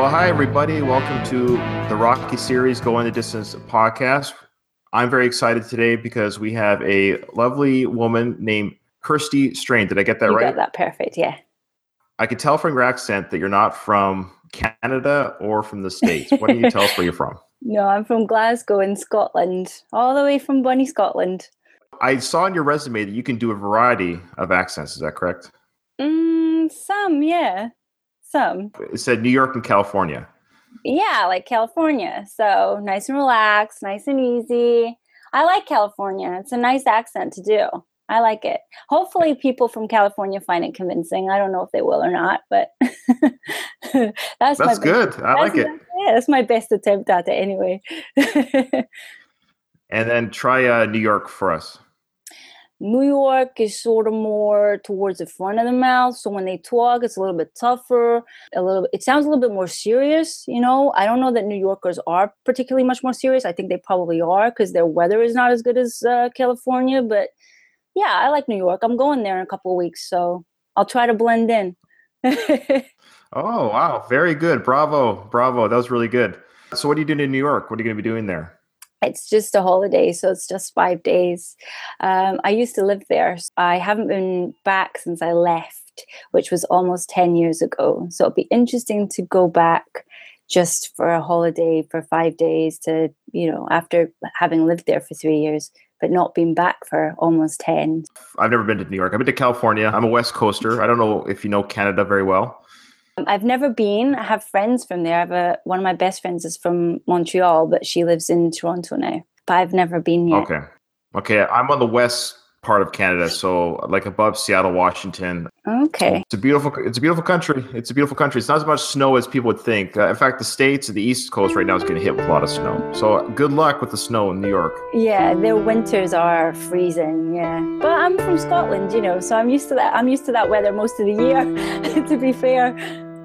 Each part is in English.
Well, hi, everybody. Welcome to the Rocky series Going the Distance podcast. I'm very excited today because we have a lovely woman named Kirsty Strain. Did I get that right? You got that perfect, yeah. I could tell from your accent that you're not from Canada or from the States. Why don't you tell us where you're from? No, I'm from Glasgow in Scotland, all the way from Bonnie, Scotland. I saw on your resume that you can do a variety of accents. Is that correct? Some, yeah. Some. It said New York and California. Yeah, like California. So nice and relaxed, nice and easy. I like California. It's a nice accent to do. I like it. Hopefully people from California find it convincing. I don't know if they will or not, but that's good. I like it. Yeah, that's my best attempt at it anyway. And then try New York for us. New York is sort of more towards the front of the mouth. So when they talk, it's a little bit tougher. It sounds a little bit more serious, you know. I don't know that New Yorkers are particularly much more serious. I think they probably are because their weather is not as good as California. But yeah, I like New York. I'm going there in a couple of weeks, so I'll try to blend in. Oh, wow. Very good. Bravo. That was really good. So what are you doing in New York? What are you going to be doing there? It's just a holiday, so it's just 5 days. I used to live there. I haven't been back since I left, which was almost 10 years ago. So it'll be interesting to go back just for a holiday for 5 days to, you know, after having lived there for 3 years, but not been back for almost 10. I've never been to New York. I've been to California. I'm a West Coaster. I don't know if you know Canada very well. I've never been. I have friends from there. One of my best friends is from Montreal, but she lives in Toronto now. But I've never been yet. Okay. I'm on the west part of Canada, so like above Seattle, Washington. Okay. It's a beautiful country. It's not as much snow as people would think. In fact, the States, the East Coast right now is getting hit with a lot of snow. So good luck with the snow in New York. Yeah, their winters are freezing, yeah. But I'm from Scotland, you know, so I'm used to that. I'm used to that weather most of the year, to be fair.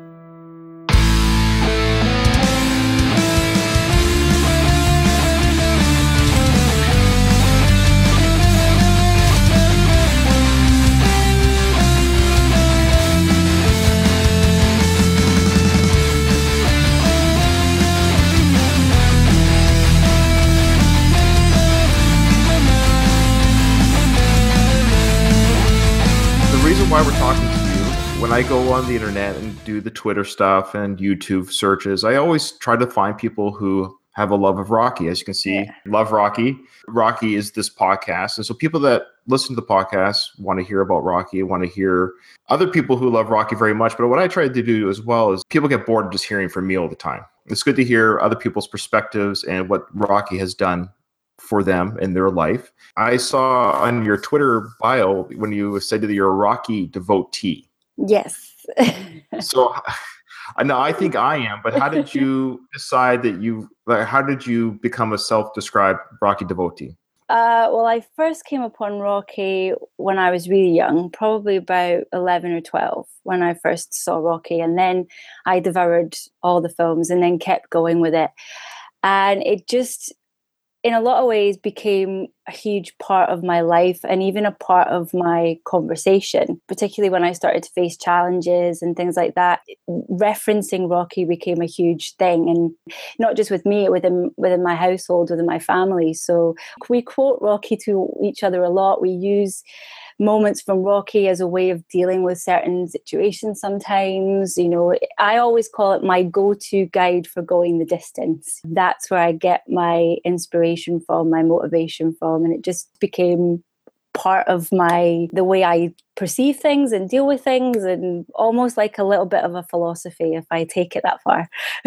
Why we're talking to you. When I go on the internet and do the Twitter stuff and YouTube searches, I always try to find people who have a love of Rocky. As you can see, Love Rocky. Rocky is this podcast. And so people that listen to the podcast want to hear about Rocky, want to hear other people who love Rocky very much. But what I try to do as well is people get bored of just hearing from me all the time. It's good to hear other people's perspectives and what Rocky has done for them in their life. I saw on your Twitter bio when you said that you're a Rocky devotee. Yes. So no, I think I am, but how did you decide how did you become a self-described Rocky devotee? Well, I first came upon Rocky when I was really young, probably about 11 or 12 when I first saw Rocky. And then I devoured all the films and then kept going with it. And it just, in a lot of ways, became a huge part of my life and even a part of my conversation, particularly when I started to face challenges and things like that. Referencing Rocky became a huge thing, and not just with me, within my household, within my family. So we quote Rocky to each other a lot. We use moments from Rocky as a way of dealing with certain situations sometimes. You know, I always call it my go-to guide for going the distance. That's where I get my inspiration from, my motivation from, and it just became part of the way I perceive things and deal with things, and almost like a little bit of a philosophy if I take it that far.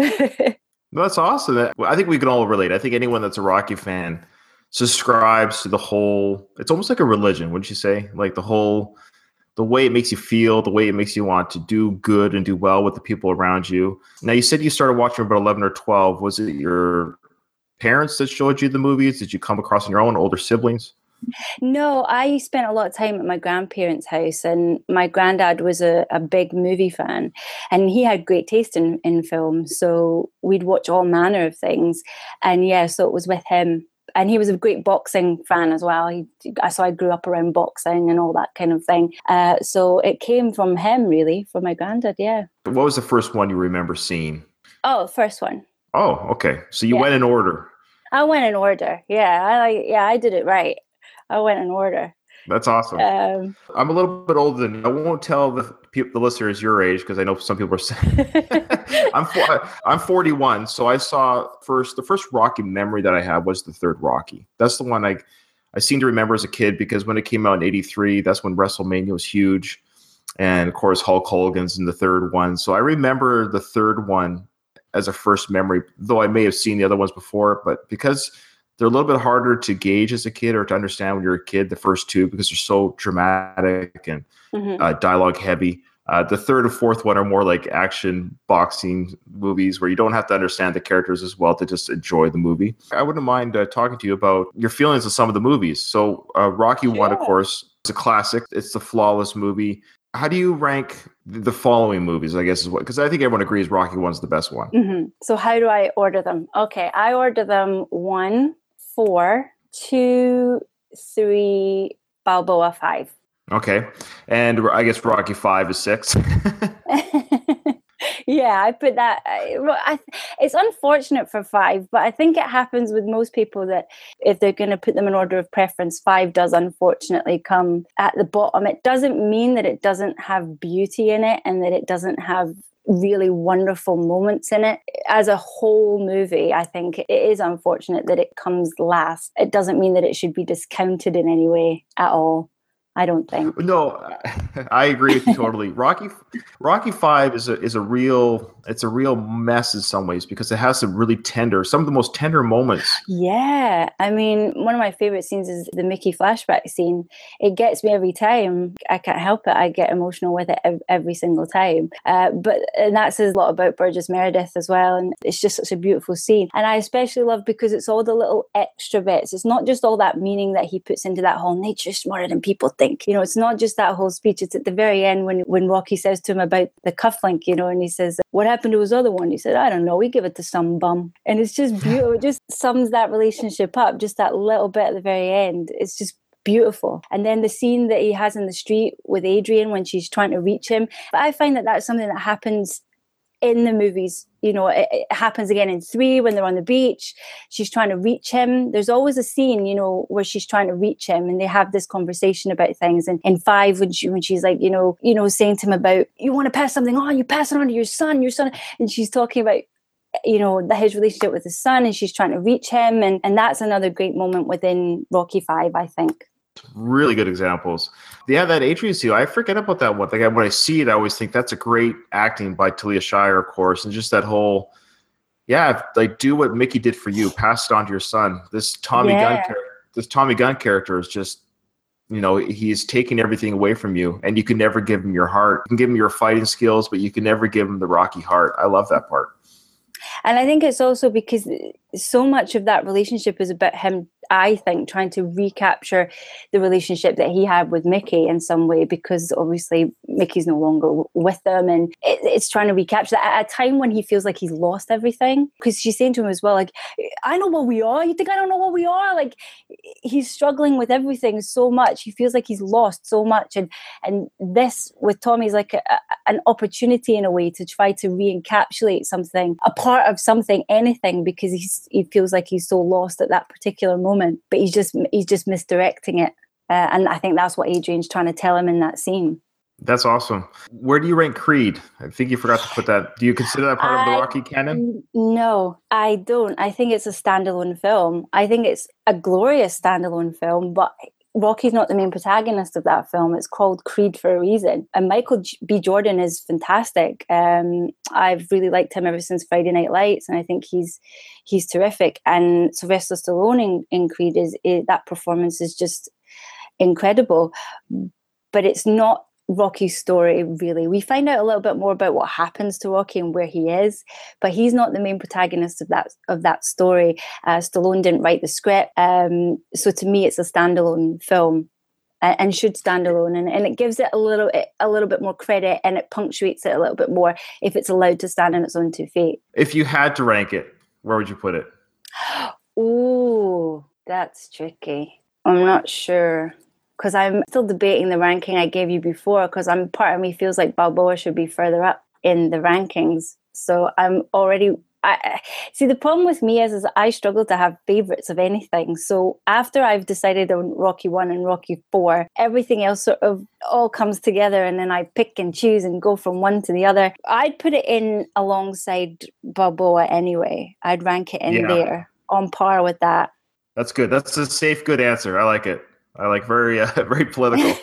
That's awesome. I think we can all relate. I think anyone that's a Rocky fan subscribes to the whole, it's almost like a religion, wouldn't you say? Like the way it makes you feel, the way it makes you want to do good and do well with the people around you. Now, you said you started watching about 11 or 12. Was it your parents that showed you the movies? Did you come across on your own, older siblings? No, I spent a lot of time at my grandparents' house, and my granddad was a big movie fan, and he had great taste in film. So we'd watch all manner of things. And yeah, so it was with him. And he was a great boxing fan as well. So I grew up around boxing and all that kind of thing. So it came from him, really, from my granddad, yeah. What was the first one you remember seeing? Oh, first one. Oh, okay. So you Yeah. went in order. I went in order. Yeah, I did it right. I went in order. That's awesome. Um, I'm a little bit older than you. I won't tell the listeners your age because I know some people are saying I'm 41, so I saw the first Rocky memory that I have was the third Rocky. That's the one I seem to remember as a kid because when it came out in '83, that's when WrestleMania was huge, and of course Hulk Hogan's in the third one. So I remember the third one as a first memory, though I may have seen the other ones before, but because they're a little bit harder to gauge as a kid or to understand when you're a kid, the first two, because they're so dramatic and dialogue heavy. The third and fourth one are more like action boxing movies where you don't have to understand the characters as well to just enjoy the movie. I wouldn't mind talking to you about your feelings of some of the movies. So Rocky 1, of course, is a classic. It's the flawless movie. How do you rank the following movies, I guess, is what, because I think everyone agrees Rocky 1's the best one. So how do I order them? Okay, I order them 1, 4, 2, 3, Balboa 5. Okay. And I guess Rocky 5 is 6. Yeah, I put that. It's unfortunate for 5, but I think it happens with most people that if they're going to put them in order of preference, 5 does unfortunately come at the bottom. It doesn't mean that it doesn't have beauty in it and that it doesn't have really wonderful moments in it. As a whole movie, I think it is unfortunate that it comes last. It doesn't mean that it should be discounted in any way at all. I don't think. No, I agree with you totally. Rocky 5 is a real mess in some ways because it has some of the most tender moments. Yeah, I mean, one of my favorite scenes is the Mickey flashback scene. It gets me every time. I can't help it. I get emotional with it every single time. And that says a lot about Burgess Meredith as well. And it's just such a beautiful scene. And I especially love because it's all the little extra bits. It's not just all that meaning that he puts into that whole nature's smarter than people think. It's not just that whole speech. It's at the very end when Rocky says to him about the cufflink, and he says, what happened to his other one? He said, I don't know. We give it to some bum. And it's just beautiful. It just sums that relationship up. Just that little bit at the very end. It's just beautiful. And then the scene that he has in the street with Adrian when she's trying to reach him. But I find that that's something that happens in the movies. It happens again in 3 when they're on the beach. She's trying to reach him. There's always a scene, where she's trying to reach him and they have this conversation about things. And in 5, when she's like, saying to him about, you want to pass something on, you pass it on to your son. And she's talking about, his relationship with his son and she's trying to reach him. And that's another great moment within Rocky 5, I think. Really good examples. Yeah, that Adrian scene, I forget about that one. When I see it, I always think that's a great acting by Talia Shire, of course, and just that whole, do what Mickey did for you, pass it on to your son. This Tommy Gunn character is just, he's taking everything away from you, and you can never give him your heart. You can give him your fighting skills, but you can never give him the Rocky heart. I love that part. And I think it's also because so much of that relationship is about him, I think, trying to recapture the relationship that he had with Mickey in some way, because obviously Mickey's no longer with them, and it's trying to recapture that at a time when he feels like he's lost everything. Because she's saying to him as well, like, I know what we are. You think I don't know what we are? Like, he's struggling with everything so much. He feels like he's lost so much. And this with Tommy is like an opportunity in a way to try to re-encapsulate something, a part of something, anything, because he feels like he's so lost at that particular moment, but he's just misdirecting it. And I think that's what Adrian's trying to tell him in that scene. That's awesome. Where do you rank Creed? I think you forgot to put that. Do you consider that part of the Rocky canon? No, I don't. I think it's a standalone film. I think it's a glorious standalone film, but Rocky's not the main protagonist of that film. It's called Creed for a reason. And Michael B. Jordan is fantastic. I've really liked him ever since Friday Night Lights, and I think he's terrific. And Sylvester Stallone in Creed is that performance is just incredible. But it's not Rocky's story, really. We find out a little bit more about what happens to Rocky and where he is, but he's not the main protagonist of that story. Stallone didn't write the script, so to me, it's a standalone film and should stand alone. And it gives it a little bit more credit, and it punctuates it a little bit more if it's allowed to stand on its own 2 feet. If you had to rank it, where would you put it? Ooh, that's tricky. I'm not sure, because I'm still debating the ranking I gave you before, because part of me feels like Balboa should be further up in the rankings. So I'm already. See, the problem with me is I struggle to have favorites of anything. So after I've decided on Rocky 1 and Rocky 4, everything else sort of all comes together, and then I pick and choose and go from one to the other. I'd put it in alongside Balboa anyway. I'd rank it in there on par with that. That's good. That's a safe, good answer. I like it. I like very political.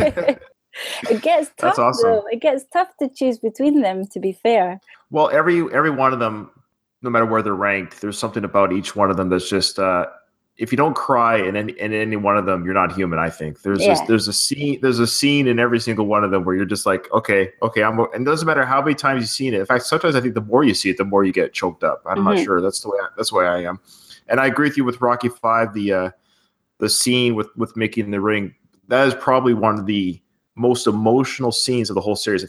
It gets tough. That's awesome. Though. It gets tough to choose between them, to be fair. Well, every one of them, no matter where they're ranked, there's something about each one of them that's just if you don't cry in any one of them, you're not human. I think there's a scene in every single one of them where you're just like, okay, and it doesn't matter how many times you've seen it. In fact, sometimes I think the more you see it, the more you get choked up. I'm not sure. That's the way I am. And I agree with you with Rocky V. The scene with Mickey in the ring, that is probably one of the most emotional scenes of the whole series.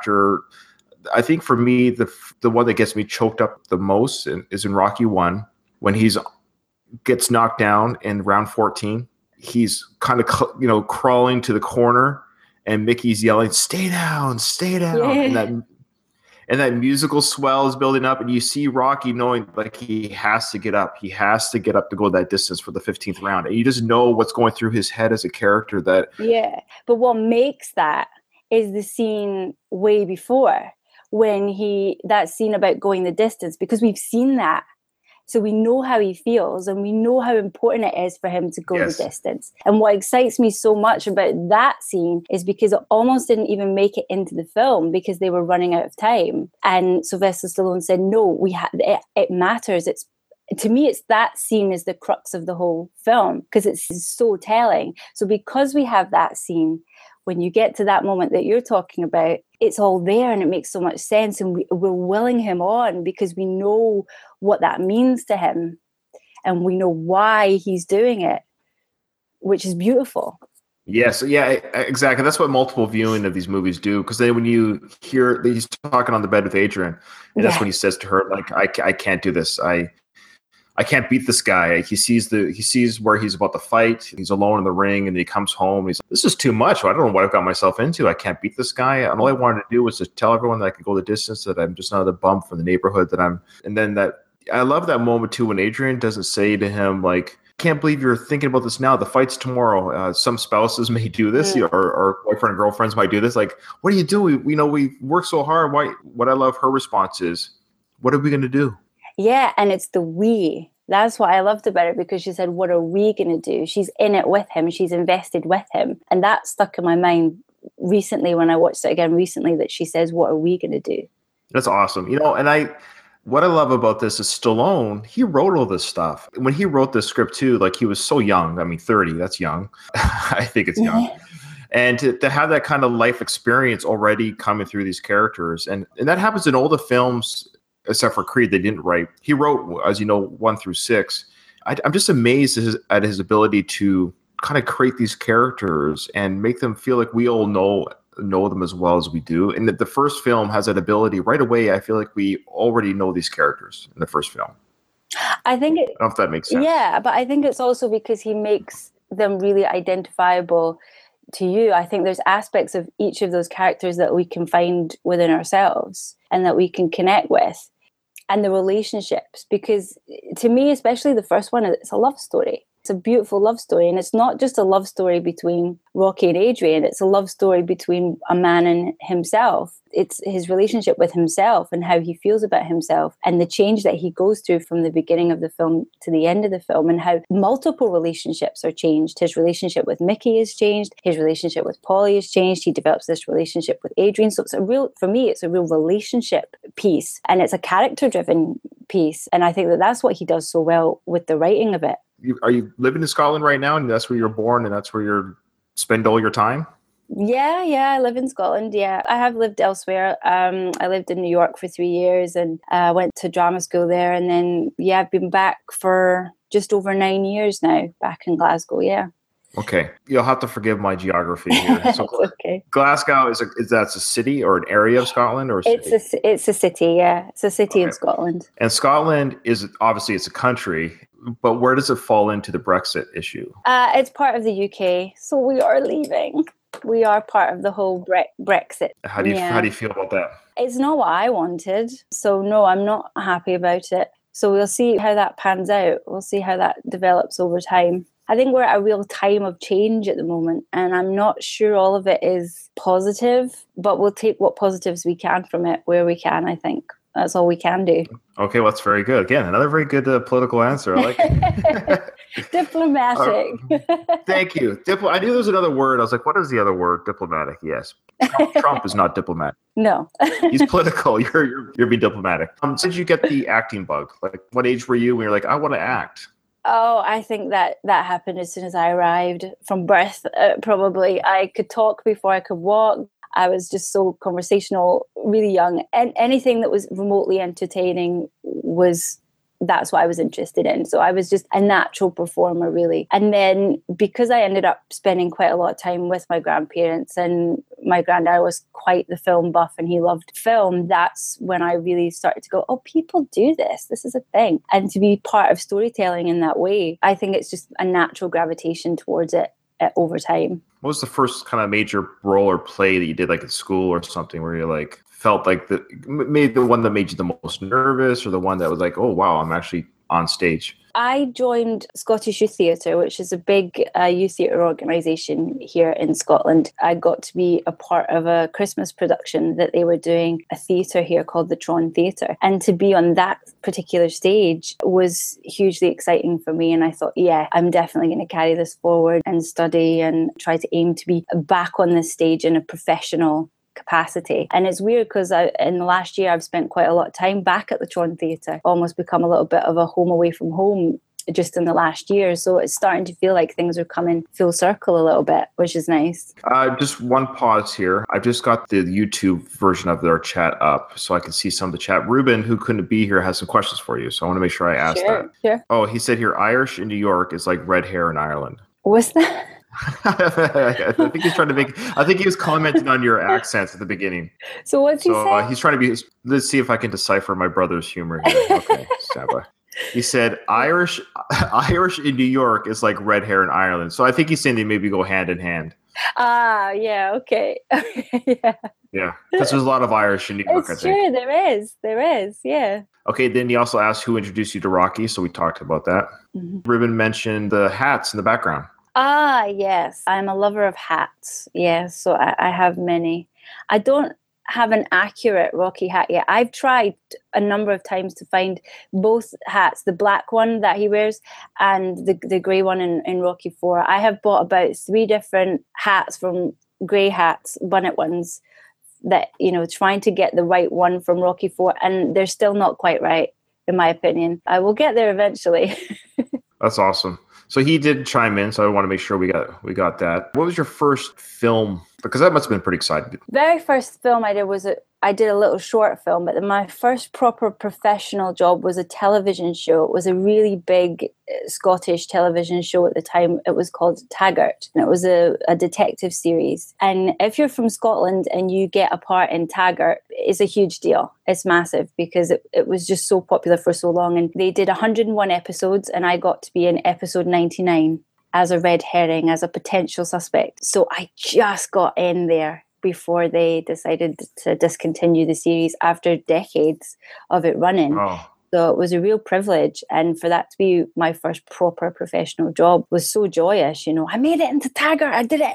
I think for me, the one that gets me choked up the most is in Rocky 1 when he's gets knocked down in round 14. He's kind of crawling to the corner, and Mickey's yelling, "Stay down, stay down!" Yeah. And that musical swell is building up, and you see Rocky knowing like he has to get up. He has to get up to go that distance for the 15th round. And you just know what's going through his head as a character. Yeah, but what makes that is the scene way before, when that scene about going the distance, because we've seen that. So we know how he feels, and we know how important it is for him to go the distance. And what excites me so much about that scene is because it almost didn't even make it into the film because they were running out of time. And Sylvester Stallone said, no, it matters. To me, it's that scene is the crux of the whole film because it's so telling. So because we have that scene, when you get to that moment that you're talking about, it's all there and it makes so much sense. And we're willing him on because we know what that means to him and we know why he's doing it, which is beautiful. Yes. Yeah, exactly. That's what multiple viewing of these movies do. Because then when you hear that he's talking on the bed with Adrian, and that's when he says to her, like, I can't do this. I can't beat this guy. He sees where he's about to fight. He's alone in the ring, and he comes home. He's like, this is too much. I don't know what I've got myself into. I can't beat this guy. And all I wanted to do was to tell everyone that I could go the distance, that I'm just another bump from the neighborhood. And then I love that moment too when Adrian doesn't say to him like, "Can't believe you're thinking about this now. The fight's tomorrow." Some spouses may do this, or boyfriend and girlfriends might do this. Like, what do you do? We work so hard. Why? What I love her response is, "What are we going to do?" Yeah, and it's the we. That's what I loved about it, because she said, what are we going to do? She's in it with him. She's invested with him. And that stuck in my mind recently when I watched it again recently, that she says, what are we going to do? That's awesome. And what I love about this is Stallone, he wrote all this stuff. When he wrote this script too, like he was so young. I mean, 30, that's young. I think it's young. And to have that kind of life experience already coming through these characters. And that happens in all the films, except for Creed, they didn't write. He wrote, as you know, 1 through 6. I'm just amazed at his ability to kind of create these characters and make them feel like we all know them as well as we do. And that the first film has that ability right away. I feel like we already know these characters in the first film. I don't know if that makes sense. Yeah, but I think it's also because he makes them really identifiable to you. I think there's aspects of each of those characters that we can find within ourselves and that we can connect with. And the relationships, because to me, especially the first one, it's a love story. It's a beautiful love story. And it's not just a love story between Rocky and Adrian. It's a love story between a man and himself. It's his relationship with himself and how he feels about himself and the change that he goes through from the beginning of the film to the end of the film, and how multiple relationships are changed. His relationship with Mickey has changed. His relationship with Paulie has changed. He develops this relationship with Adrian. So for me, it's a real relationship piece, and it's a character-driven piece. And I think that's what he does so well with the writing of it. Are you living in Scotland right now, and that's where you're born, and that's where you spend all your time? Yeah, I live in Scotland. Yeah, I have lived elsewhere. I lived in New York for 3 years and went to drama school there. And then, I've been back for just over 9 years now, back in Glasgow. Yeah. Okay. You'll have to forgive my geography here. So okay. Glasgow, is that a city or an area of Scotland? Or it's a city, yeah. It's a city in Scotland. And Scotland is obviously it's a country, but where does it fall into the Brexit issue? It's part of the UK, so we are leaving. We are part of the whole Brexit. How do you feel about that? It's not what I wanted. So no, I'm not happy about it. So we'll see how that pans out. We'll see how that develops over time. I think we're at a real time of change at the moment, and I'm not sure all of it is positive, but we'll take what positives we can from it where we can, I think. That's all we can do. Okay, well, that's very good. Again, another very good political answer. I like it. Diplomatic. Thank you. I knew there was another word. I was like, what is the other word? Diplomatic, yes. Trump is not diplomatic. No. He's political. You're being diplomatic. Did you get the acting bug? Like, what age were you when you're like, I want to act? Oh, I think that happened as soon as I arrived from birth, probably. I could talk before I could walk. I was just so conversational, really young. And anything that was remotely entertaining that's what I was interested in. So I was just a natural performer, really. And then because I ended up spending quite a lot of time with my grandparents, and my granddad was quite the film buff and he loved film, that's when I really started to go, oh, people do this. This is a thing. And to be part of storytelling in that way, I think it's just a natural gravitation towards it over time. What was the first kind of major role or play that you did, like at school or something, where you like felt like maybe the one that made you the most nervous, or the one that was like, oh wow, I'm actually on stage? I joined Scottish Youth Theatre, which is a big youth theatre organisation here in Scotland. I got to be a part of a Christmas production that they were doing, a theatre here called the Tron Theatre. And to be on that particular stage was hugely exciting for me. And I thought, yeah, I'm definitely going to carry this forward and study and try to aim to be back on this stage in a professional capacity. And it's weird because in the last year I've spent quite a lot of time back at the Tron Theatre, almost become a little bit of a home away from home just in the last year. So it's starting to feel like things are coming full circle a little bit, which is nice. Just one pause here. I've just got the YouTube version of their chat up so I can see some of the chat. Ruben, who couldn't be here, has some questions for you. So I want to make sure I ask that. Sure. Oh, he said here, Irish in New York is like red hair in Ireland. What's that? I think he's trying to I think he was commenting on your accents at the beginning. So what's he saying? He's trying to let's see if I can decipher my brother's humor here. Okay, stand by. He said Irish in New York is like red hair in Ireland. So I think he's saying they maybe go hand in hand. Yeah, okay. Yeah, because there's a lot of Irish in New York, I think. Sure, there is, yeah. Okay, then he also asked who introduced you to Rocky, so we talked about that. Mm-hmm. Ruben mentioned the hats in the background. Yes. I'm a lover of hats. Yes, so I have many. I don't have an accurate Rocky hat yet. I've tried a number of times to find both hats, the black one that he wears and the grey one in Rocky 4. I have bought about 3 different hats from grey hats, bonnet ones, that, trying to get the right one from Rocky 4, and they're still not quite right, in my opinion. I will get there eventually. That's awesome. So he did chime in, so I want to make sure we got that. What was your first film? Because that must have been pretty exciting. Very first film I did I did a little short film, but my first proper professional job was a television show. It was a really big Scottish television show at the time. It was called Taggart, and it was a detective series. And if you're from Scotland and you get a part in Taggart, it's a huge deal. It's massive because it was just so popular for so long. And they did 101 episodes, and I got to be in episode 99 as a red herring, as a potential suspect. So I just got in there before they decided to discontinue the series after decades of it running. Oh. So it was a real privilege. And for that to be my first proper professional job was so joyous. I made it into Taggart. I did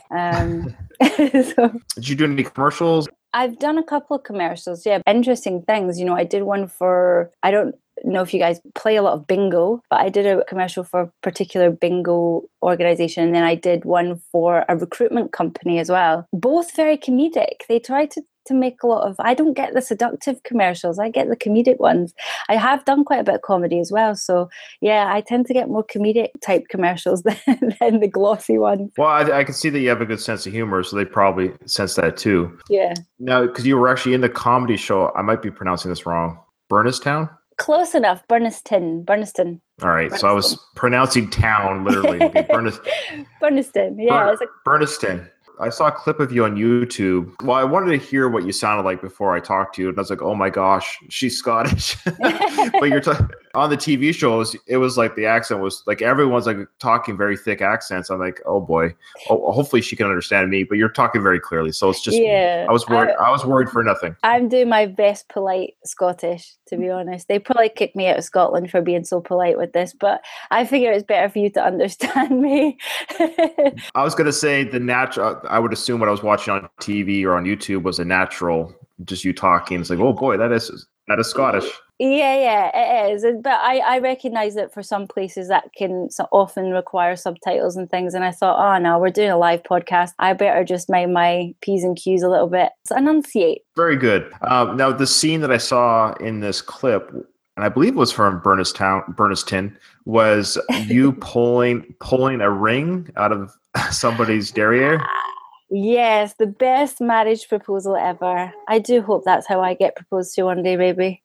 it. Did you do any commercials? I've done a couple of commercials. Yeah. Interesting things. I did one for, I don't know if you guys play a lot of bingo, but I did a commercial for a particular bingo organization. And then I did one for a recruitment company as well. Both very comedic. They try to make a lot of, I don't get the seductive commercials. I get the comedic ones. I have done quite a bit of comedy as well. So yeah, I tend to get more comedic type commercials than the glossy ones. Well, I can see that you have a good sense of humor, so they probably sense that too. Yeah. Now, because you were actually in the comedy show, I might be pronouncing this wrong. Burnistown? Close enough. Burniston. All right. Burniston. So I was pronouncing town, literally. Okay, Burniston. Yeah. Burniston. I saw a clip of you on YouTube. Well, I wanted to hear what you sounded like before I talked to you. And I was like, oh my gosh, she's Scottish. But on the TV shows, it was like the accent was like everyone's like talking very thick accents. I'm like, oh boy, hopefully she can understand me. But you're talking very clearly, so it's just Yeah, I was worried. I was worried for nothing. I'm doing my best polite Scottish, to be honest. They probably kicked me out of Scotland for being so polite with this, but I figure it's better for you to understand me. I was gonna say the natural. I would assume what I was watching on TV or on YouTube was a natural, just you talking. It's like, oh boy, that is Scottish. Yeah, it is. But I recognise that for some places that can often require subtitles and things. And I thought, oh no, we're doing a live podcast. I better just mind my P's and Q's a little bit. So enunciate. Very good. Now, the scene that I saw in this clip, and I believe it was from Burniston, was you pulling a ring out of somebody's derriere. Yes, the best marriage proposal ever. I do hope that's how I get proposed to one day, maybe.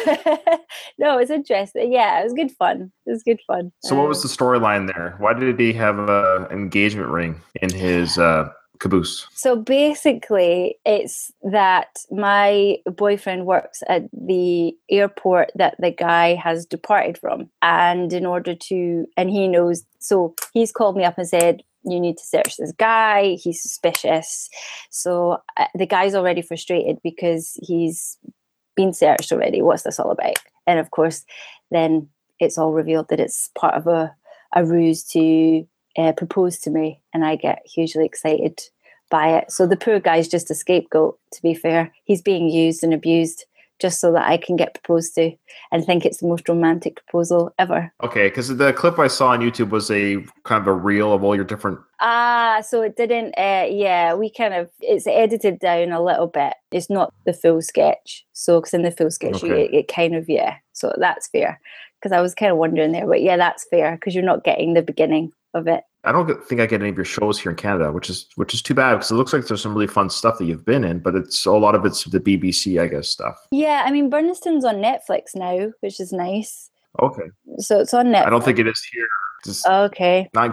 No, it's interesting. Yeah, it was good fun. So what was the storyline there? Why did he have an engagement ring in his caboose? So basically, it's that my boyfriend works at the airport that the guy has departed from. And he knows, so he's called me up and said, you need to search this guy. He's suspicious. So the guy's already frustrated because he's been searched already. What's this all about? And of course, then it's all revealed that it's part of a ruse to propose to me. And I get hugely excited by it. So the poor guy's just a scapegoat, to be fair. He's being used and abused just so that I can get proposed to and think it's the most romantic proposal ever. Okay, because the clip I saw on YouTube was a kind of a reel of all your different... So it didn't, it's edited down a little bit. It's not the full sketch. So, because in the full sketch, it kind of, so that's fair. Because I was kind of wondering there, but yeah, that's fair, because you're not getting the beginning of it. I don't think I get any of your shows here in Canada, which is too bad, because it looks like there's some really fun stuff that you've been in, but a lot of it's the BBC, I guess, stuff. Yeah, I mean, Burniston's on Netflix now, which is nice. Okay. So it's on Netflix. I don't think it is here. Okay. Not in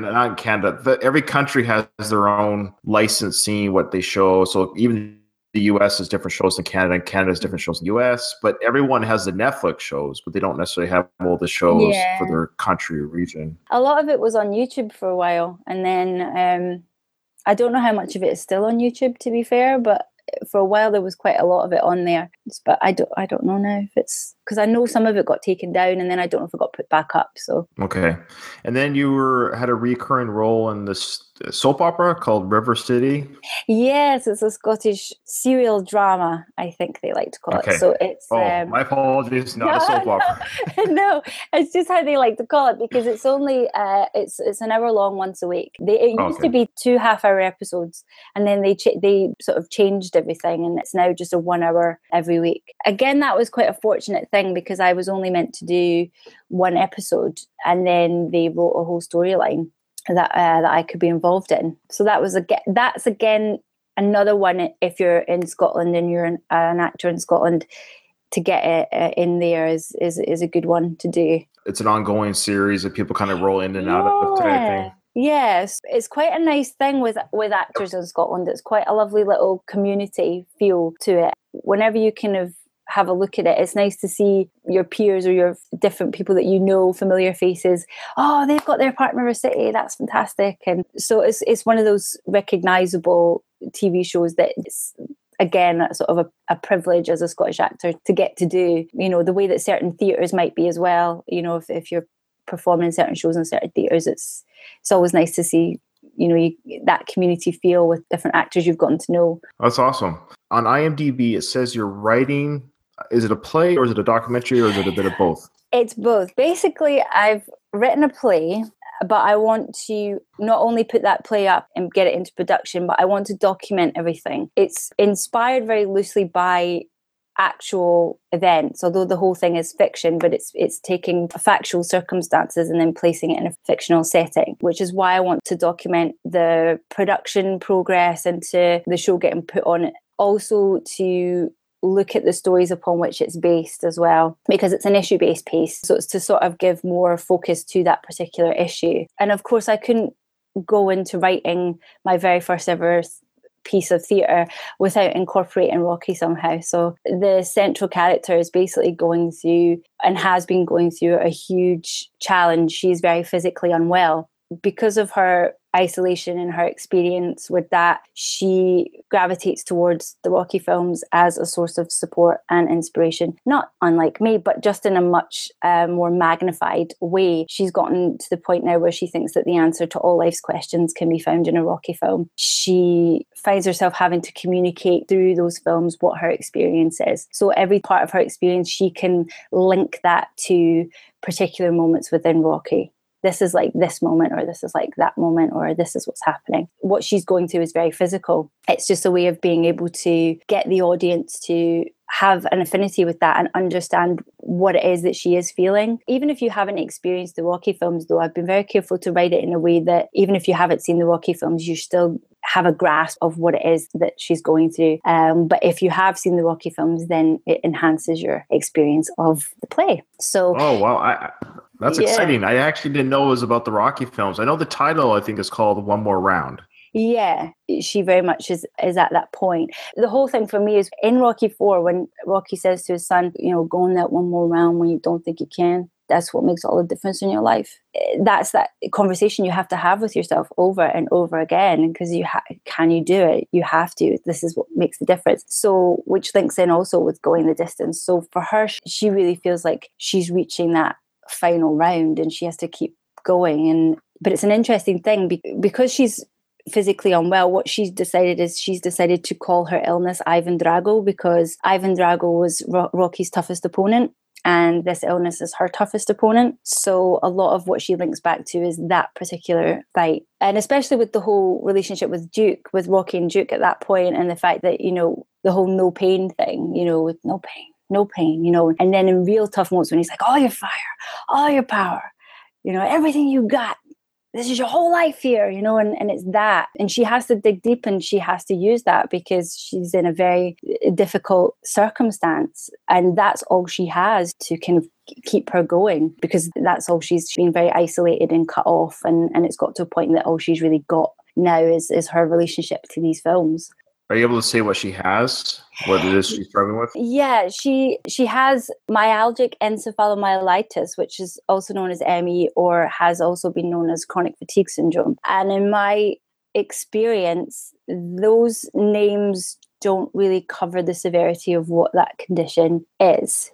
Canada. Every country has their own license seeing what they show. So even the US has different shows than Canada, and Canada has different shows than the US. But everyone has the Netflix shows, but they don't necessarily have all the shows for their country or region. A lot of it was on YouTube for a while. And then I don't know how much of it is still on YouTube, to be fair, but for a while there was quite a lot of it on there. But I don't know now if it's, because I know some of it got taken down and then I don't know if it got put back up. So okay. And then you had a recurring role in this soap opera called River City. Yes, it's a Scottish serial drama, I think they like to call it. So it's my apologies, not a soap opera. No, it's just how they like to call it, because it's only it's an hour long once a week. It used to be 2 half-hour episodes, and then they sort of changed everything, and it's now just a 1 hour every week. Again, that was quite a fortunate thing, because I was only meant to do 1 episode, and then they wrote a whole storyline that I could be involved in. So that's again another one. If you're in Scotland and you're an actor in Scotland, to get it in there is a good one to do. It's an ongoing series that people kind of roll in and out of type thing. Yes, it's quite a nice thing with actors in Scotland. It's quite a lovely little community feel to it. Whenever you kind of have a look at it, it's nice to see your peers or your different people that you know, familiar faces. Oh, they've got their part in River City. That's fantastic. And so it's one of those recognizable TV shows that it's, again, sort of a privilege as a Scottish actor to get to do, you know, the way that certain theatres might be as well. You know, if you're performing in certain shows in certain theatres, it's always nice to see, you know, that community feel with different actors you've gotten to know. That's awesome. On IMDb, it says you're writing. Is it a play or is it a documentary or is it a bit of both? It's both. Basically, I've written a play, but I want to not only put that play up and get it into production, but I want to document everything. It's inspired very loosely by actual events, although the whole thing is fiction, but it's taking factual circumstances and then placing it in a fictional setting, which is why I want to document the production progress and to the show getting put on. Also to look at the stories upon which it's based as well, because it's an issue-based piece. So it's to sort of give more focus to that particular issue. And of course, I couldn't go into writing my very first ever piece of theatre without incorporating Rocky somehow. So the central character is basically going through and has been going through a huge challenge. She's very physically unwell. Because of her isolation and her experience with that, she gravitates towards the Rocky films as a source of support and inspiration. Not unlike me, but just in a much more magnified way. She's gotten to the point now where she thinks that the answer to all life's questions can be found in a Rocky film. She finds herself having to communicate through those films what her experience is. So every part of her experience, she can link that to particular moments within Rocky. This is like this moment, or this is like that moment, or this is what's happening. What she's going through is very physical. It's just a way of being able to get the audience to have an affinity with that and understand what it is that she is feeling. Even if you haven't experienced the Rocky films, though, I've been very careful to write it in a way that even if you haven't seen the Rocky films, you still have a grasp of what it is that she's going through. But if you have seen the Rocky films, then it enhances your experience of the play. So, oh, wow. That's exciting. I actually didn't know it was about the Rocky films. I know the title, I think, is called One More Round. Yeah, she very much is at that point. The whole thing for me is in Rocky 4, when Rocky says to his son, go on that one more round when you don't think you can. That's what makes all the difference in your life. That's that conversation you have to have with yourself over and over again, because can you do it? You have to. This is what makes the difference. So, which links in also with going the distance. So for her, she really feels like she's reaching that final round and she has to keep going. But it's an interesting thing because she's physically unwell. What she's decided to call her illness Ivan Drago, because Ivan Drago was Rocky's toughest opponent. And this illness is her toughest opponent. So a lot of what she links back to is that particular fight. And especially with the whole relationship with Rocky and Duke at that point, and the fact that, the whole no pain thing, with no pain, and then in real tough moments when he's like, all your fire, all your power, everything you got. This is your whole life here, and it's that. And she has to dig deep and she has to use that because she's in a very difficult circumstance. And that's all she has to kind of keep her going, because that's all she's been very isolated and cut off. And it's got to a point that all she's really got now is her relationship to these films. Are you able to say what she has? What it is she's struggling with? Yeah, she has myalgic encephalomyelitis, which is also known as ME, or has also been known as chronic fatigue syndrome. And in my experience, those names don't really cover the severity of what that condition is.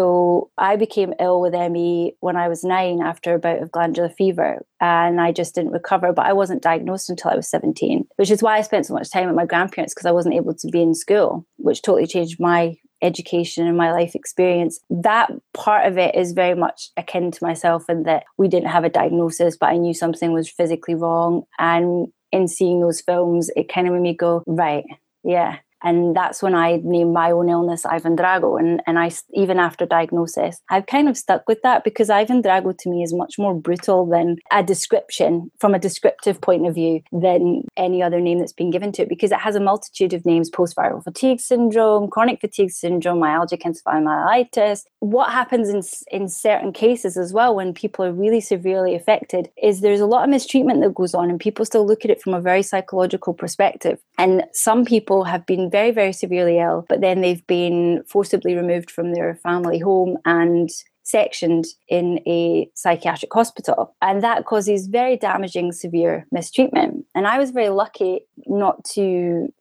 So I became ill with ME when I was 9 after a bout of glandular fever, and I just didn't recover. But I wasn't diagnosed until I was 17, which is why I spent so much time with my grandparents, because I wasn't able to be in school, which totally changed my education and my life experience. That part of it is very much akin to myself, in that we didn't have a diagnosis, but I knew something was physically wrong. And in seeing those films, it kind of made me go, right, yeah. And that's when I named my own illness Ivan Drago. And I, even after diagnosis, I've kind of stuck with that, because Ivan Drago to me is much more brutal than a description, from a descriptive point of view, than any other name that's been given to it, because it has a multitude of names: post-viral fatigue syndrome, chronic fatigue syndrome, myalgic encephalomyelitis. What happens in certain cases as well, when people are really severely affected, is there's a lot of mistreatment that goes on, and people still look at it from a very psychological perspective. And some people have been very, very severely ill, but then they've been forcibly removed from their family home and sectioned in a psychiatric hospital. And that causes very damaging, severe mistreatment. And I was very lucky not to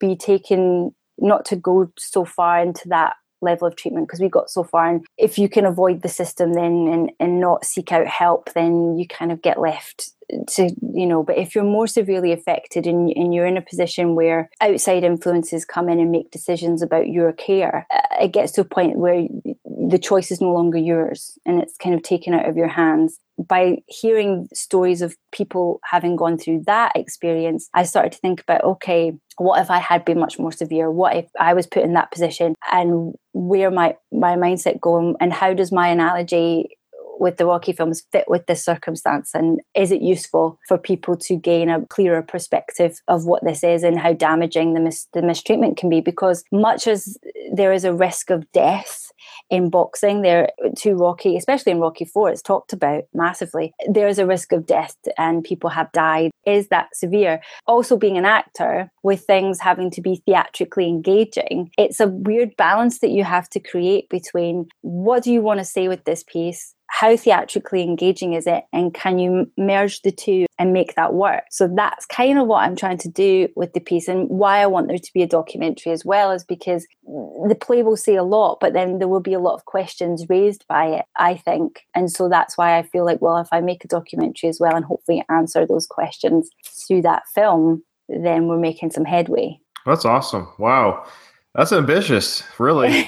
go so far into that level of treatment, because we got so far. And if you can avoid the system then and not seek out help, then you kind of get left to, but if you're more severely affected and you're in a position where outside influences come in and make decisions about your care, it gets to a point where the choice is no longer yours and it's kind of taken out of your hands. By hearing stories of people having gone through that experience, I started to think about, okay, what if I had been much more severe? What if I was put in that position, and where my mindset go, and how does my analogy with the Rocky films fit with this circumstance, and is it useful for people to gain a clearer perspective of what this is and how damaging the mistreatment can be? Because much as there is a risk of death in boxing, there to Rocky, especially in Rocky 4, it's talked about massively. There is a risk of death and people have died. Is that severe? Also, being an actor with things having to be theatrically engaging, it's a weird balance that you have to create between what do you want to say with this piece, how theatrically engaging is it, and can you merge the two and make that work? So that's kind of what I'm trying to do with the piece, and why I want there to be a documentary as well is because the play will say a lot, but then there will be a lot of questions raised by it, I think. And so that's why I feel like, well, if I make a documentary as well and hopefully answer those questions through that film, then we're making some headway. That's awesome. Wow. That's ambitious, really.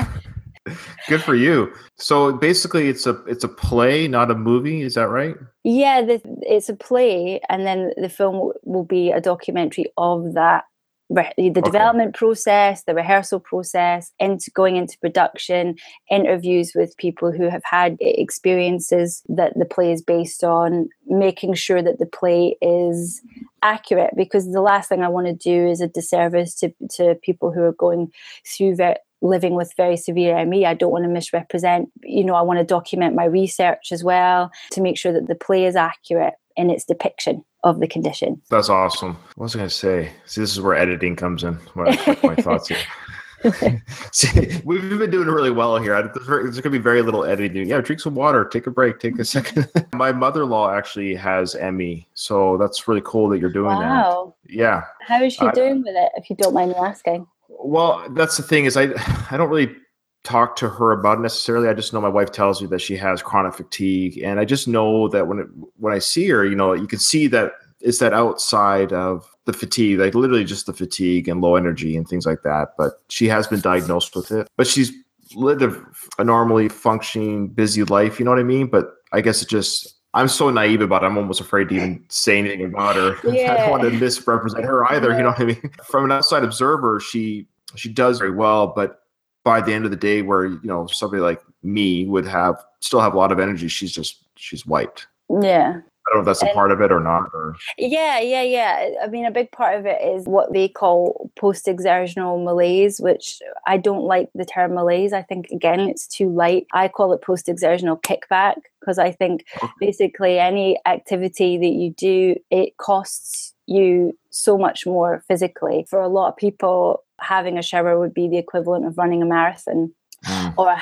Good for you. So basically it's a play, not a movie. Is that right? Yeah, it's a play, and then the film will be a documentary of that, the development process, the rehearsal process, going into production, interviews with people who have had experiences that the play is based on, making sure that the play is accurate, because the last thing I want to do is a disservice to people who are going through living with very severe ME. I don't want to misrepresent. I want to document my research as well to make sure that the play is accurate in its depiction of the condition. That's awesome. What was I going to say? See, this is where editing comes in. My thoughts here. See, we've been doing really well here. There's going to be very little editing. Yeah, drink some water, take a break, take a second. My mother-in-law actually has ME, so that's really cool that you're doing that. Yeah. How is she doing with it, if you don't mind me asking? Well, that's the thing is I don't really talk to her about it necessarily. I just know my wife tells me that she has chronic fatigue, and I just know that when I see her, you can see that it's that outside of the fatigue, like literally just the fatigue and low energy and things like that. But she has been diagnosed with it. But she's lived a normally functioning, busy life. You know what I mean? But I guess I'm so naive about it. I'm almost afraid to even say anything about her. Yeah. I don't want to misrepresent her either. Yeah. You know what I mean? From an outside observer, she does very well, but by the end of the day, where somebody like me would still have a lot of energy, she's wiped. Yeah. I don't know if that's a part of it or not. Yeah. I mean, a big part of it is what they call post-exertional malaise, which I don't like the term malaise. I think, again, it's too light. I call it post-exertional kickback, because I think basically any activity that you do, it costs you so much more physically. For a lot of people, having a shower would be the equivalent of running a marathon. Or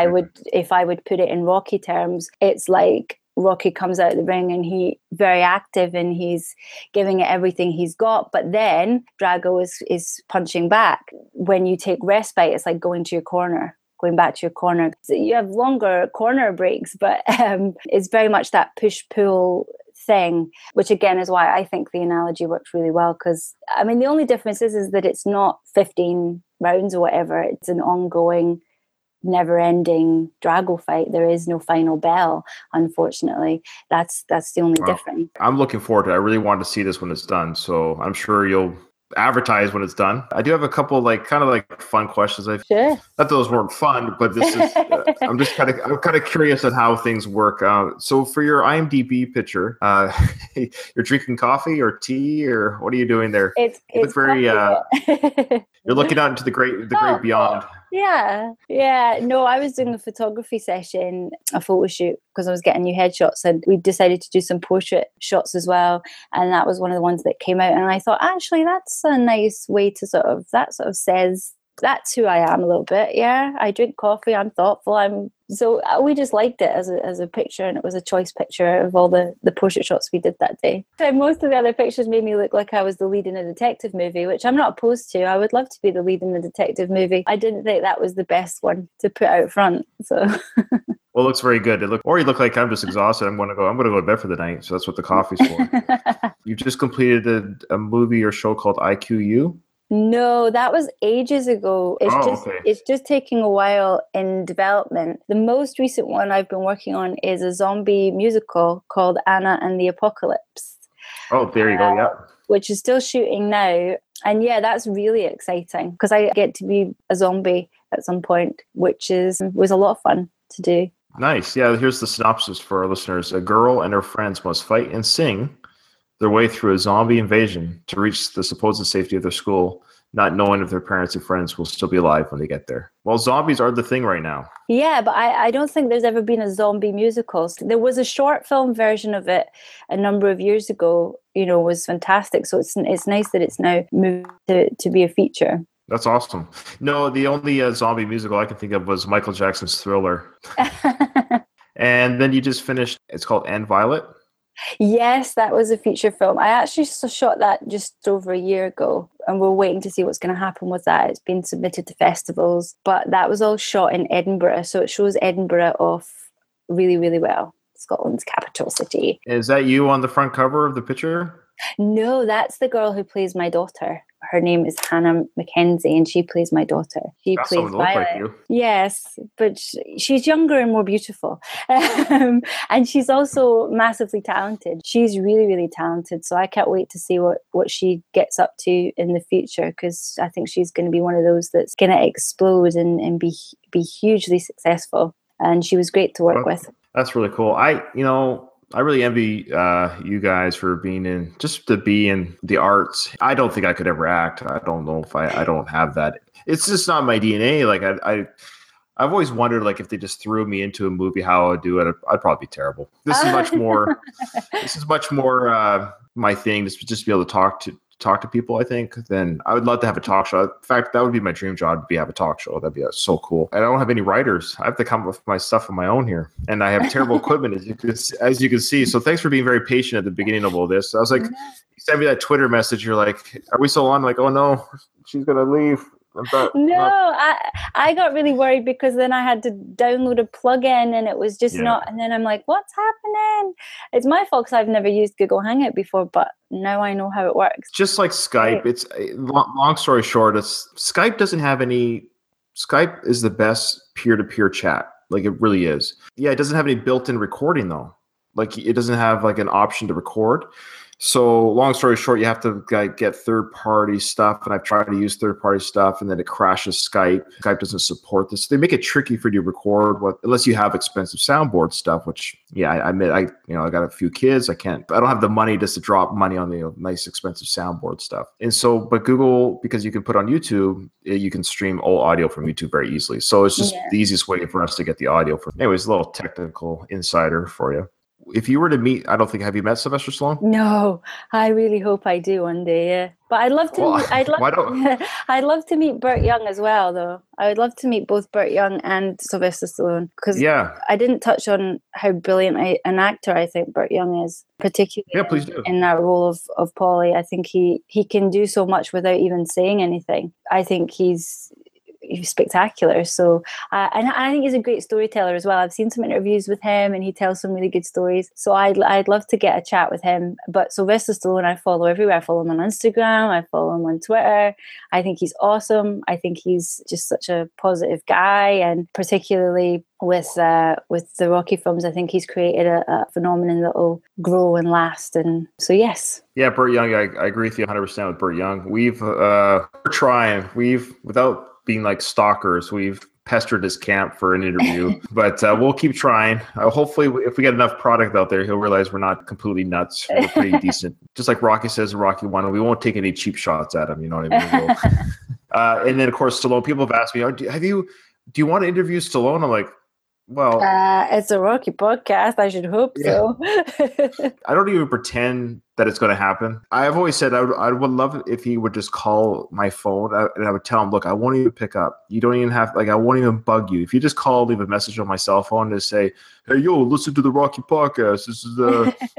if I would put it in Rocky terms, it's like Rocky comes out of the ring and he's very active and he's giving it everything he's got. But then Drago is punching back. When you take respite, it's like going back to your corner. So you have longer corner breaks, but it's very much that push-pull thing, which again is why I think the analogy works really well. Because, I mean, the only difference is that it's not 15 rounds or whatever. It's an ongoing, never-ending Drago fight. There is no final bell, unfortunately. That's the only difference. I'm looking forward to it. I really want to see this when it's done, so I'm sure you'll advertise when it's done. I do have a couple kind of fun questions. Sure. Not those weren't fun, but this is I'm kind of curious on how things work. So for your IMDb picture, you're drinking coffee or tea, or what are you doing there? It's very you're looking out into the great beyond. Yeah. No, I was doing a photography session, a photo shoot, because I was getting new headshots, and we decided to do some portrait shots as well. And that was one of the ones that came out. And I thought, actually, that's a nice way to that says that's who I am a little bit. Yeah, I drink coffee. I'm thoughtful. So we just liked it as a picture, and it was a choice picture of all the portrait shots we did that day. So most of the other pictures made me look like I was the lead in a detective movie, which I'm not opposed to. I would love to be the lead in a detective movie. I didn't think that was the best one to put out front. So. Well, it looks very good. You look like I'm just exhausted. I'm going to go to bed for the night. So that's what the coffee's for. You just completed a movie or show called IQU. No, that was ages ago. It's just taking a while in development. The most recent one I've been working on is a zombie musical called Anna and the Apocalypse. Oh, there you go. Yeah. Which is still shooting now. And yeah, that's really exciting because I get to be a zombie at some point, which was a lot of fun to do. Nice. Yeah, here's the synopsis for our listeners. A girl and her friends must fight and sing their way through a zombie invasion to reach the supposed safety of their school, not knowing if their parents and friends will still be alive when they get there. Well, zombies are the thing right now. Yeah, but I don't think there's ever been a zombie musical. There was a short film version of it a number of years ago, was fantastic. So it's nice that it's now moved to be a feature. That's awesome. No, the only zombie musical I can think of was Michael Jackson's Thriller. And then you just finished, it's called Anne Violet. Yes, that was a feature film. I actually shot that just over a year ago, and we're waiting to see what's going to happen with that. It's been submitted to festivals, but that was all shot in Edinburgh, so it shows Edinburgh off really, really well. Scotland's capital city. Is that you on the front cover of the picture? No, that's the girl who plays my daughter. Her name is Hannah Mackenzie, and she plays my daughter. She That's plays Violet. like you. Yes, but she's younger and more beautiful. And she's also massively talented. She's really, really talented. So I can't wait to see what she gets up to in the future, because I think she's going to be one of those that's going to explode and be hugely successful. And she was great to work with. That's really cool. I really envy you guys for being to be in the arts. I don't think I could ever act. I don't know if I don't have that. It's just not my DNA. Like I've always wondered, like, if they just threw me into a movie, how I would do it. I'd probably be terrible. This is much more. My thing. Just be able to talk to people. I think. Then I would love to have a talk show. In fact, that would be my dream job. Have a talk show. That'd be so cool. I don't have any writers. I have to come up with my stuff on my own here, and I have terrible equipment, as you can see. So thanks for being very patient at the beginning of all this. I was like, you sent me that Twitter message. You're like, "Are we still on?" I'm like, oh no, she's gonna leave. I got really worried, because then I had to download a plugin and it was just not. And then I'm like, what's happening? It's my fault, because I've never used Google Hangout before, but now I know how it works. Just like Skype, it's long story short. Skype doesn't have any. Skype is the best peer-to-peer chat. Like, it really is. Yeah, it doesn't have any built-in recording though. Like, it doesn't have like an option to record. So long story short, you have to get third-party stuff, and I've tried to use third-party stuff, and then it crashes Skype. Skype doesn't support this. They make it tricky for you to record unless you have expensive soundboard stuff. Which, I admit, I got a few kids. I don't have the money just to drop money on the nice expensive soundboard stuff. And so, but Google, because you can put on YouTube, you can stream all audio from YouTube very easily. So it's just the easiest way for us to get the audio from. Anyways, a little technical insider for you. If you were to meet, have you met Sylvester Stallone? No, I really hope I do one day. Yeah, but I'd love to. I'd love to meet Burt Young as well, though. I would love to meet both Burt Young and Sylvester Stallone, because I didn't touch on how brilliant an actor I think Burt Young is, particularly in that role of Paulie. I think he can do so much without even saying anything. I think he's spectacular. So and I think he's a great storyteller as well. I've seen some interviews with him, and he tells some really good stories. So I'd love to get a chat with him. But Sylvester Stallone, I follow everywhere. I follow him on Instagram. I follow him on Twitter. I think he's awesome. I think he's just such a positive guy, and particularly with the Rocky films, I think he's created a phenomenon that will grow and last. And so, yes. Yeah, Burt Young, I agree with you 100% with Burt Young. We're trying. Without being like stalkers, we've pestered his camp for an interview, but we'll keep trying. Hopefully, if we get enough product out there, he'll realize we're not completely nuts. We're pretty decent. Just like Rocky says in Rocky 1, we won't take any cheap shots at him. You know what I mean? And then, of course, Stallone. People have asked me, do you want to interview Stallone? I'm like, well, it's a Rocky podcast. I should hope so. I don't even pretend that it's going to happen. I've always said I would love it if he would just call my phone, and I would tell him, look, I won't even pick up. You don't even have, I won't even bug you. If you just call, leave a message on my cell phone to say, hey, yo, listen to the Rocky podcast. This is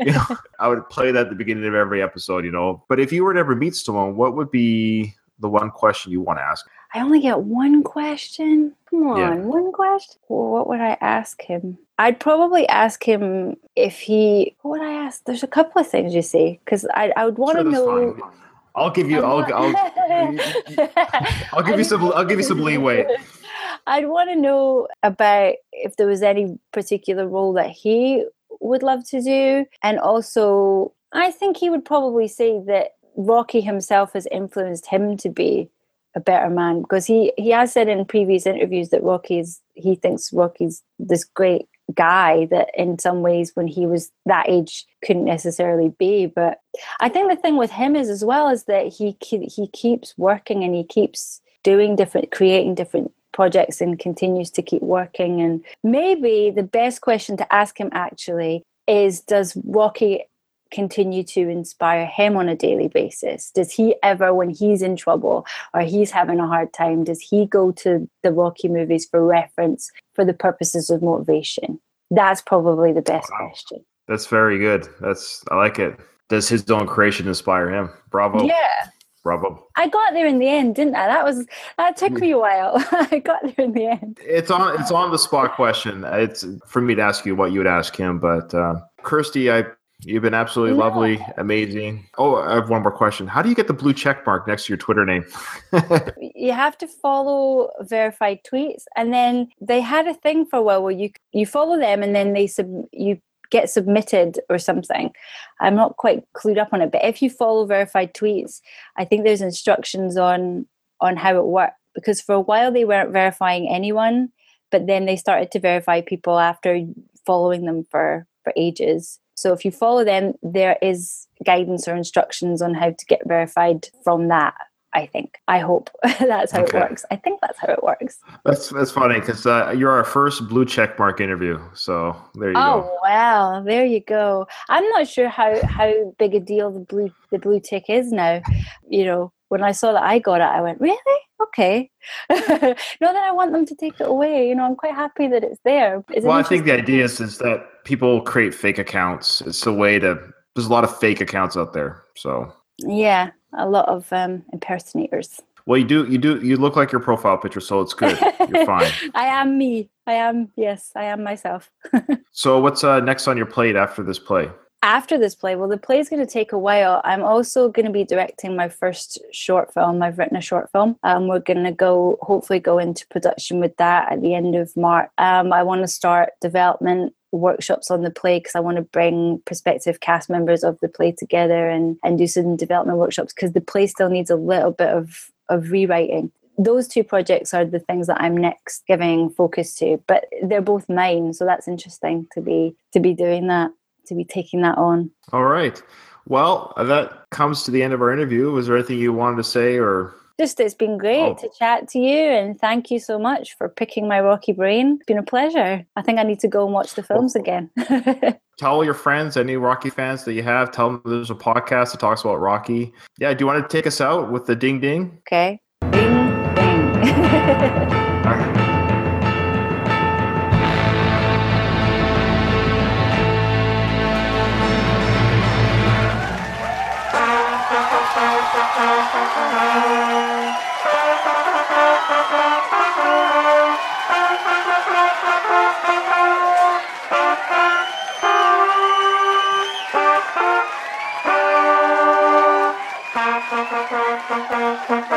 I would play that at the beginning of every episode, But if you were to ever meet Stallone, what would be the one question you want to ask? I only get one question. Come on, one question. Well, what would I ask him? I'd probably ask him what would I ask? There's a couple of things, you see, because I would want to know. Fine. I'll give you some leeway. I'd want to know about if there was any particular role that he would love to do, and also I think he would probably say that Rocky himself has influenced him to be a better man, because he has said in previous interviews that he thinks Rocky's this great guy that in some ways when he was that age couldn't necessarily be. But I think the thing with him is as well is that he keeps working and he keeps creating different projects and continues to keep working. And maybe the best question to ask him actually is, does Rocky continue to inspire him on a daily basis? Does he ever, when he's in trouble or he's having a hard time, does he go to the Rocky movies for reference for the purposes of motivation? That's probably the best question. That's very good. I like it. Does his own creation inspire him? Bravo. Yeah. Bravo. I got there in the end, didn't I? That took me a while. I got there in the end. It's on the spot question. It's for me to ask you what you would ask him, but Kirsty, you've been absolutely lovely, amazing. Oh, I have one more question. How do you get the blue check mark next to your Twitter name? You have to follow verified tweets, and then they had a thing for a while where you follow them, and then you get submitted or something. I'm not quite clued up on it, but if you follow verified tweets, I think there's instructions on how it worked, because for a while they weren't verifying anyone, but then they started to verify people after following them for ages. So if you follow them, there is guidance or instructions on how to get verified from that. I hope that's how it works. I think that's how it works. That's funny because you're our first blue check mark interview. So there you go. Oh wow, there you go. I'm not sure how big a deal the blue tick is now. You know, when I saw that I got it, I went, really? Okay. Not that I want them to take it away. You know, I'm quite happy that it's there. I think the idea is that people create fake accounts. It's a way there's a lot of fake accounts out there. So yeah, a lot of impersonators. Well, you look like your profile picture, so it's good. You're fine. I am me. I am myself. So what's next on your plate after this play? After this play, well, the play is going to take a while. I'm also going to be directing my first short film. I've written a short film. We're going to hopefully go into production with that at the end of March. I want to start development workshops on the play because I want to bring prospective cast members of the play together and do some development workshops because the play still needs a little bit of rewriting. Those two projects are the things that I'm next giving focus to, but they're both mine, so that's interesting to be doing that, to be taking that on. All right. Well, that comes to the end of our interview. Was there anything you wanted to say or? Just, it's been great to chat to you, and thank you so much for picking my Rocky brain. It's been a pleasure. I think I need to go and watch the films again. Tell all your friends, any Rocky fans that you have, tell them there's a podcast that talks about Rocky. Yeah, do you want to take us out with the ding ding? Okay. Ding ding. Thank you.